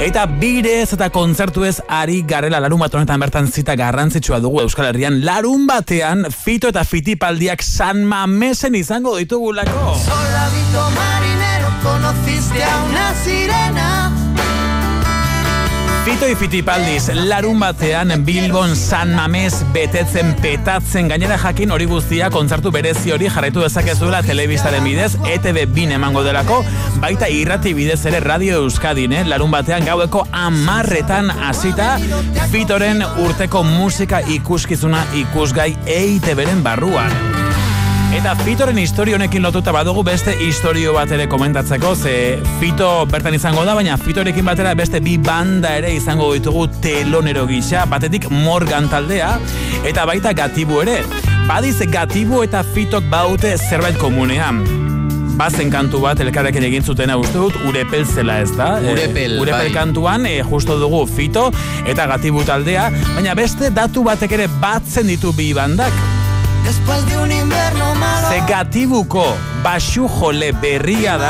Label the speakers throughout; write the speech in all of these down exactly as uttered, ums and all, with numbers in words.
Speaker 1: Eta birez eta kontzertuez ari garela larun bat honetan bertan zita garrantzitsua dugu Euskal Herrian. Larun batean Fito eta Fitipaldiak San Mamesen izango ditugulako.
Speaker 2: Soldadito marinero, conociste a una sirena.
Speaker 1: Fito y Fitipaldiz larun batean Bilbon San Mames betetzen petatzen, gainera jakin hori guztia kontzertu berezi hori jarraitu dezakezuela telebistaren bidez, E T B bin emango delako, baita irrati bidez ere Radio Euskadin, eh? Larun batean gaueko amarretan hasita Fitoren urteko musika ikuskizuna ikusgai E T Bren barruan. Eta Fitoren historio honekin lotuta badugu beste historio bat ere komentatzeko, ze Fito bertan izango da, baina Fitorekin batera beste bi banda ere izango ditugu telonero gisa, batetik Morgan taldea, eta baita Gatibu ere. Badiz Gatibu eta Fitok baute zerbait komunean. Bazen kantu bat elkarrekin egin zutena uste dut, Urepel zela ez da?
Speaker 3: Urepel,
Speaker 1: e, Urepel
Speaker 3: bai.
Speaker 1: kantuan e, justo dugu Fito eta Gatibu taldea, baina beste datu batek ere batzen ditu bi bandak.
Speaker 2: Después de un invierno malo.
Speaker 1: Ze Gatibuko basujole berria da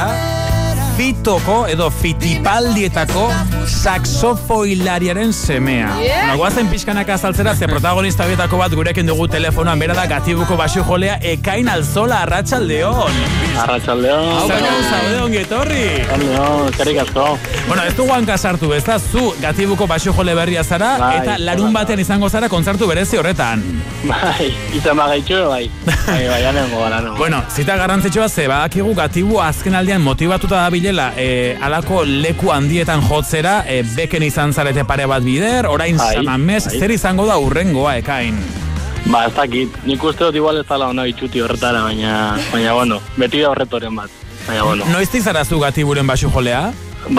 Speaker 1: Fitoko edo Fitipaldietako saxofoilariaren semea. Yeah. Nagoazen pixkanak azaltzera, ze protagonista bietako bat gurekin dugu telefonoan, bera da Gatibuko basujolea Ekain Alzola, arratsaldeon.
Speaker 4: Arratsaldeon.
Speaker 1: Zaudeon, zaudeon, getorri.
Speaker 4: Arratsaldeon, eskerrik asko.
Speaker 1: Bueno, ez dugu hanka sartu, ez da, zu Gatibuko basujole berria zara, bai, eta larun batean izango zara kontzertu berezi horretan.
Speaker 4: Bai, izan bagaitxu, bai. Bai, bai, anengo gara, no.
Speaker 1: Bueno, zita garrantzitsua ze, badakigu Gatibu azken aldean motibatuta da bilela, e, alako leku handietan jotzera, e, beken izan zarete pare bat bider, orain San Mames, zer izango da urrengoa, Ekain?
Speaker 4: Ba, ez dakit, nik uste dut igual ez dala ona bitxuti horretara, baina, baina, bueno, beti da horretoren bat, baina, bueno.
Speaker 1: Noiztik zara zu Gatiburen basujolea?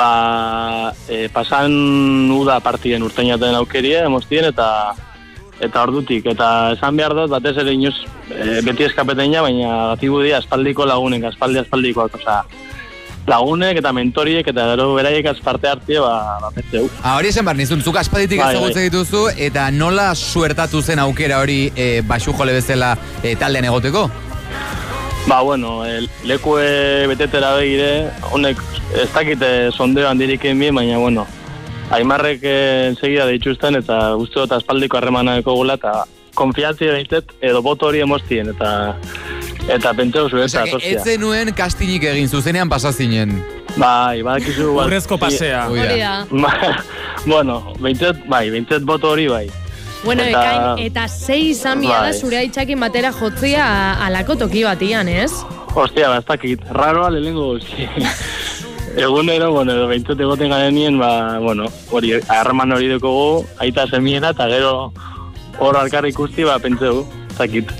Speaker 4: Ba, e, pasan uda partiden urteinaten aukerie, emostien, eta eta ordutik, eta esan behar dut, batez ere inoz, e, beti eskapeteina, baina Gatibu dia aspaldiko lagunek, aspaldi aspaldikoak, oza, lagunek eta mentoriek eta gero beraiek azparte hartie, ba, ba, petzeu.
Speaker 3: Ah, hori esan behar nizun, zuk aspalditik
Speaker 4: bai,
Speaker 3: ezagutze
Speaker 4: bai.
Speaker 3: dituzu, eta nola suertatu zen aukera hori e, basujole bezala e, taldean egoteko?
Speaker 4: Ba, bueno, el, lekue betetera begire, honek ez dakite sondeo handiriken bi, baina, bueno, Aimarrek ensegida deituzten eta uste dut aspaldiko harremanako gula eta konfiantzi behitet edo boto hori emostien eta eta pentseu zu eta
Speaker 3: ez zenuen kastinik egin zuzenean pasazinen.
Speaker 4: Bai, badakizu...
Speaker 1: Urrezko pasea.
Speaker 4: Hori da. Bueno, behintzet, bai, behintzet boto hori bai.
Speaker 5: Bueno, eta, Ekain, eta sei izan bia da zure haitxakin batera jotzia alako toki batian, ez?
Speaker 4: Hostia, ba, ez dakit, raroa lehengo guzti. Egunero, bueno, edo behintzut egoten garenien, ba, bueno, hori, harreman hori dekogu, aita semiena, eta gero hor alkarri ikusti, ba, pentseu, zakit.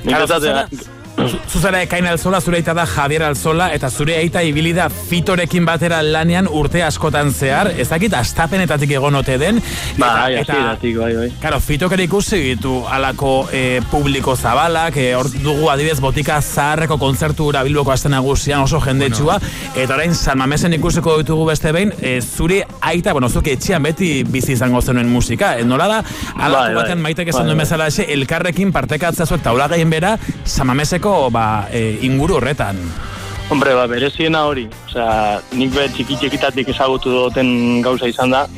Speaker 1: Zuzera Ekain Alzola, zure aita da Javier Alzola, eta zure aita ibili da Fitorekin batera lanean urte askotan zehar, ez dakit astapenetatik egonote den.
Speaker 4: Bai, aziratik, bai, bai.
Speaker 1: Karo, Fitok ere ikusi ditu alako e, publiko zabalak, e, hor dugu adibidez botika zaharreko kontzertu ura Bilboko aste nagusian oso jendetsua, bueno. Eta orain San Mamesen ikusiko ditugu beste behin, e, zure aita, bueno, zuke etxean beti bizi izango zenuen musika, e, nola da, alako bai, baten bai, maitek esan bai, duen bezala ese, elkarrekin partekatzea zuek taula gain bera, San Mameseko ba, e, inguru horretan.
Speaker 4: Hombre, ba, bereziena hori. Osea, nik be txiki-txikitatik ezagutu duten gauza izan da.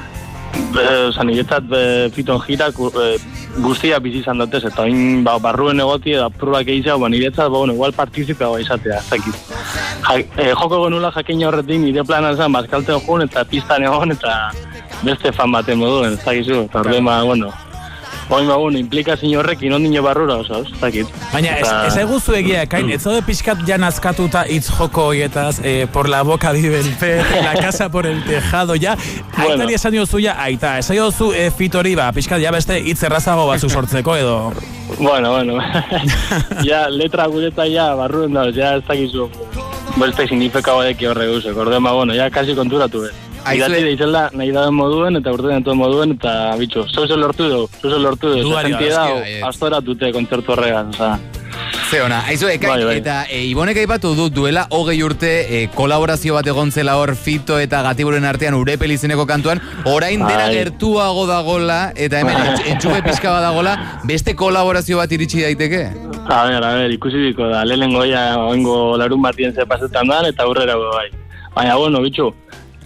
Speaker 4: Osa, niretzat Fiton jirak e, guztia bizi izan dutez, eta oin ba, barruen egoti eta probak egizea, ba, niretzat, ba, bueno, igual partizipea izatea, zakit. Ja, e, joko genula jakin horretik, nire planan zen, bazkalten joan, eta pistan egon, eta beste fan baten moduen, ez dakizu, eta ordean, ba, bueno, Oin ba, bueno, implikazio horrekin ondino barrura, oso, ez dakit.
Speaker 1: Baina, ez, ez eguzu egia, Ekain, ez zaude pixkat jan azkatuta hitz joko hoietaz, eh, por la boca vive el pez, la casa por el tejado, ja, bueno. Aitari esan diozu, ja, aita, esan diozu e, Fitori, ba, pixkat, ja beste hitz errazago batzu sortzeko, edo...
Speaker 4: Bueno, bueno, ja, letra gureta, ja, barruen da, ja, ez dakizu, beste signifikago deki horre guzek, ordean, ba, bueno, ja, kasi konturatu, eh. Idatzi deizela nahi dauen moduen eta urtean duen moduen eta bitxo, zeuze lortu dugu, zeuze lortu dugu, eta jentia dago, astora dute kontzertu horregan, oza.
Speaker 3: Ze ona, aizu, Ekain, bai, bai. Eta e, Ibonek aipatu du duela hogei urte e, kolaborazio bat egon zela hor Fito eta Gatiburen artean Urepel izeneko kantuan, orain dena gertuago dagola eta hemen entxupe pixka bat dagola, beste kolaborazio bat iritsi daiteke?
Speaker 4: A ber, a ber, ikusi diko da, lehenengo ja, oingo larun batien ze pasetan dan eta aurrera bai. Baina, bueno, bitxo,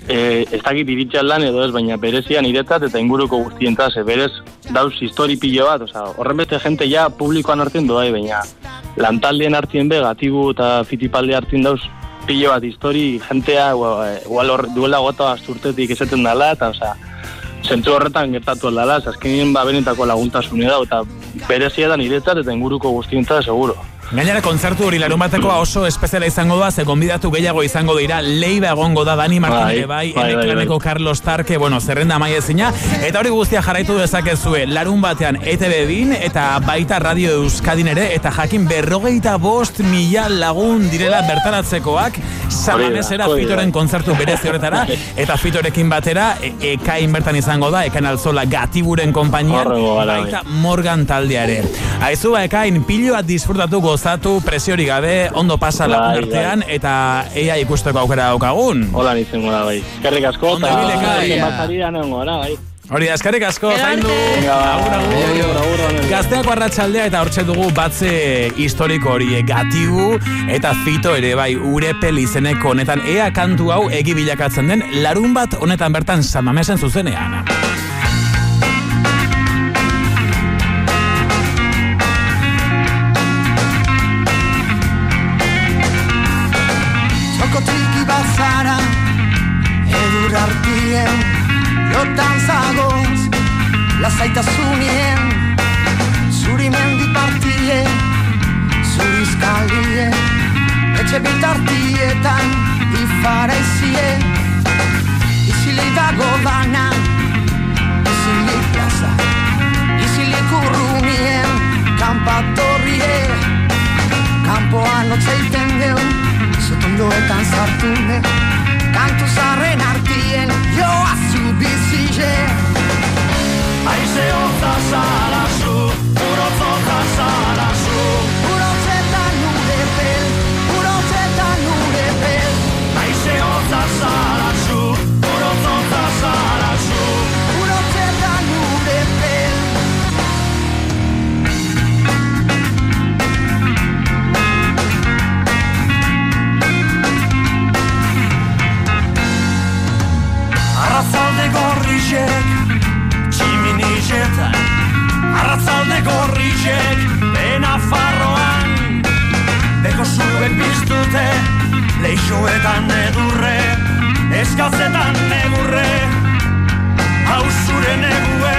Speaker 4: e, ez dakit iritxan lan edo ez, baina berezian iretzat eta inguruko guztientzat, berez dauz histori pilo bat, oza, horren beste jente ja publikoan hartzen doa, baina lantaldien hartien be, gatibu eta fitipalde hartien dauz pilo bat histori, jentea, igual hor, duela gota asturtetik esaten dala, eta oza, zentru horretan gertatu aldala, azkenien ba benetako laguntasune da, eta berezia da niretzat eta inguruko guztientzat seguro.
Speaker 1: Gainera, kontzertu hori larun batekoa oso espeziala izango da, ze gonbidatu gehiago izango dira, Leiba egongo da, Dani Martin ere bai, Eneklaneko Carlos Tarque, bueno, zerrenda maiezina, eta hori guztia jarraitu dezakezue, larun batean E T B bin, eta baita Radio Euskadin ere, eta jakin berrogeita bost mila lagun direla bertaratzekoak, Samamesera Fitoren kontzertu berezi horretara, eta Fitorekin batera, Ekain bertan izango da, Ekain Altzola Gatiburen konpainian, baita Morgan taldeare. Aizu ba, Ekain, piloa disfrutatu gozatu, presiori gabe, ondo pasa lagun artean, eta ea ikusteko aukera daukagun.
Speaker 4: Hola nintzen gora, bai. Eskerrik asko, eta emazaria nengo, bai.
Speaker 1: Hori da, eskerrik asko, zaindu. Gazteako arratsaldea eta hortxe dugu batze historiko hori Gatibu eta Fito ere bai Urepel izeneko honetan ea kantu hau egi bilakatzen den larun bat honetan bertan Samamesen zuzenean.
Speaker 2: Zara, edur hartien, lotan zagoz, lasaitasunien, zuri mendi partie, zuri izkalie, etxe bitartietan, ifara izie, izili dago dana, izili plaza, izili kurrunien, kanpatorrie, kanpoan otzeiten deun, Zotondoetan zartune, kantu zarren artien, joa zu bizile. Aize hotza zara zu, urotzota zara zu. Urotzetan nure pel, urotzetan nure pel. Aize hotza zara zu, urotzota zara zu. Urotzetan nure pel. Arratzalde gorrizek, tximinizetan, arratzalde gorrizek, bena farroan, beko zuek biztute, leixoetan edurre, eskatzetan negurre, hau zure negue.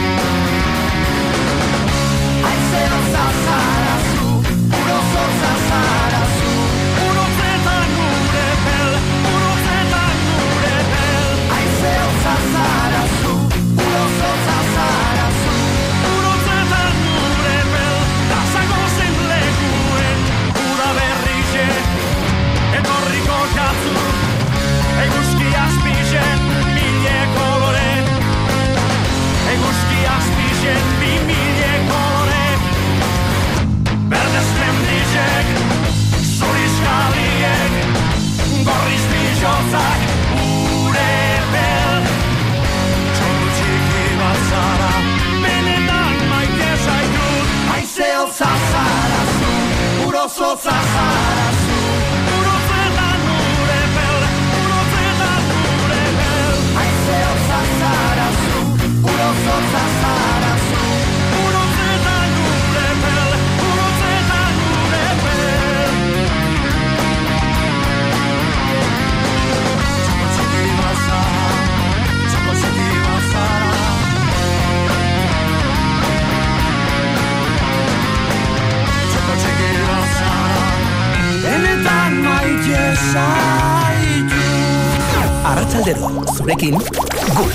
Speaker 2: Aizero zazarazu, urozo zazarazu, urotzetan nure pel, urotzetan nure pel. Aizero zazarazu, urozo zazarazu, urotzetan nure pel, da zagozen lekuen, uda berrize, etorriko katzu, eguzki azpizen, mille kolore, eguzki azpizen, bi mille kolore, berdez mendizek, zuriz jaliek, gorriz bizotzak, Urepel, txoru txiki bat zara, benetan maite zaitut, aizeo zazarazu, urozo zazarazu, urotzetan Urepel, urotzetan Urepel, aizeo zazarazu, urozo zazarazu, urotzetan Urepel, urotzetan Urepel. Txoko txiki bat zara, txoko txiki bat zara. Txoko txiki bat zara, benetan maite zaitu.
Speaker 6: Arratsaldero, zurekin, gu.